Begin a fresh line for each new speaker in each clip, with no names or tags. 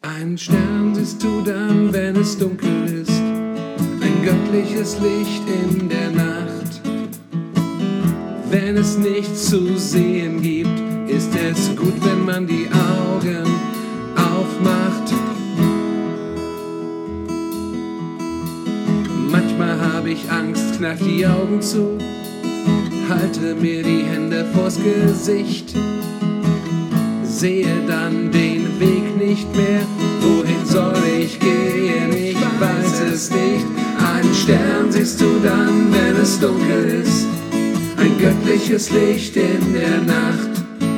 Einen Stern siehst du dann, wenn es dunkel ist, ein göttliches Licht in der Nacht. Wenn es nichts zu sehen gibt, ist es gut, wenn man die Augen aufmacht. Manchmal habe ich Angst, kneif die Augen zu, halte mir die Hände vors Gesicht, sehe dann den Weg nicht mehr. Wohin soll ich gehen? Ich weiß es nicht. Einen Stern siehst du dann, wenn es dunkel ist, ein göttliches Licht in der Nacht.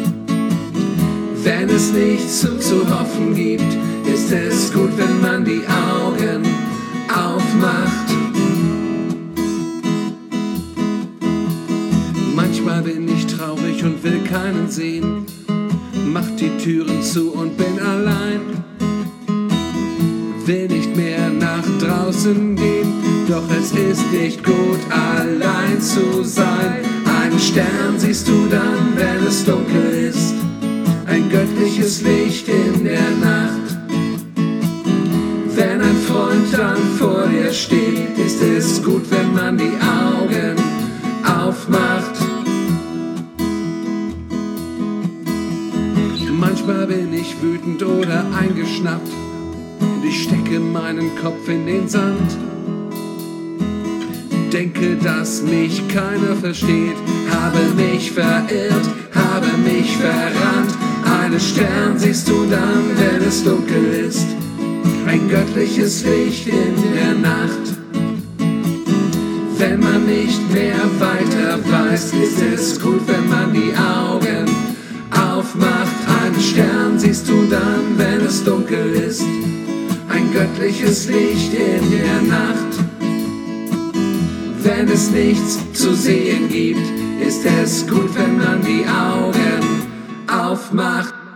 Wenn es nichts zu hoffen gibt, ist es gut, wenn man die Augen aufmacht. Manchmal bin ich traurig und will keinen sehen, mach die Türen zu und bin allein. Will nicht mehr nach draußen gehen, doch es ist nicht gut, allein zu sein. Einen Stern siehst du dann, wenn es dunkel ist, ein göttliches Licht in der Nacht. Wenn ein Freund dann vor dir steht, ist es gut, wenn man die Augen aufmacht. Manchmal bin ich wütend oder eingeschnappt und ich stecke meinen Kopf in den Sand. Denke, dass mich keiner versteht, habe mich verirrt, habe mich verrannt. Einen Stern siehst du dann, wenn es dunkel ist, ein göttliches Licht in der Nacht. Wenn man nicht mehr weiter weiß, ist es gut, wenn man die Augen aufmacht. Einen Stern siehst du dann, wenn es dunkel ist, ein göttliches Licht in der Nacht. Wenn es nichts zu sehen gibt, ist es gut, wenn man die Augen aufmacht.